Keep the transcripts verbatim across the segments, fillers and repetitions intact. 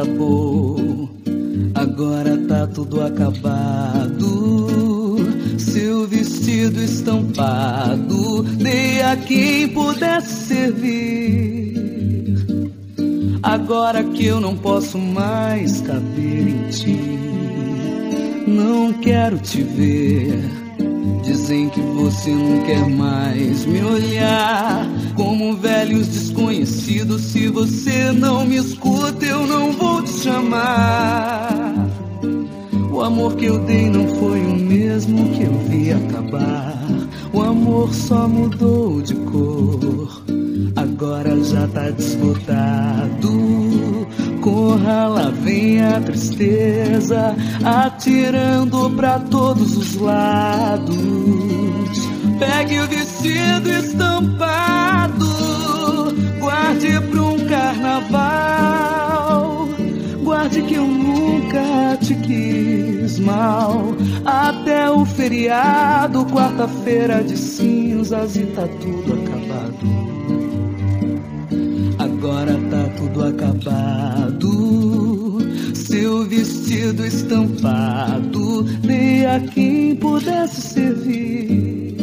acabou, agora tá tudo acabado. Seu vestido estampado dei a quem pudesse servir. Agora que eu não posso mais caber em ti, não quero te ver. Dizem que você não quer mais me olhar como velhos desconhecidos. Se você não me escuta, eu não vou te chamar. O amor que eu dei não foi o mesmo que eu vi acabar. O amor só mudou de cor, agora já tá desbotado. Corra, lá vem a tristeza, atirando pra todos os lados. Pegue o vestido estampado, guarde pra um carnaval. Guarde que eu nunca te quis mal. Até o feriado, quarta-feira de cinzas, e tá tudo acabado. Agora tá tudo acabado. Seu vestido estampado dei a quem pudesse servir.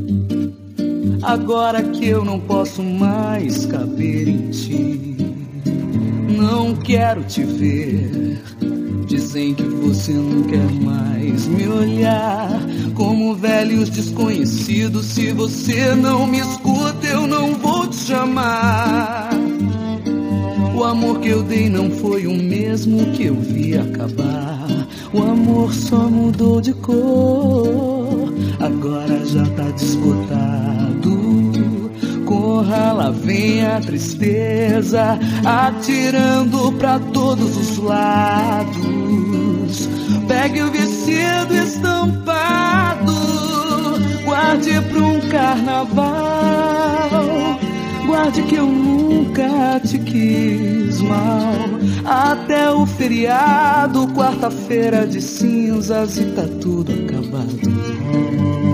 Agora que eu não posso mais caber em ti, não quero te ver. Dizem que você não quer mais me olhar como velhos desconhecidos. Se você não me escuta, eu não vou te chamar. O amor que eu dei não foi o mesmo que eu vi acabar. O amor só mudou de cor, agora já tá desbotado. Corra, lá vem a tristeza, atirando pra todos os lados. Pegue o vestido estampado, guarde pra um carnaval. Guarde que eu nunca te quis mal. Até o feriado, quarta-feira de cinzas, e tá tudo acabado.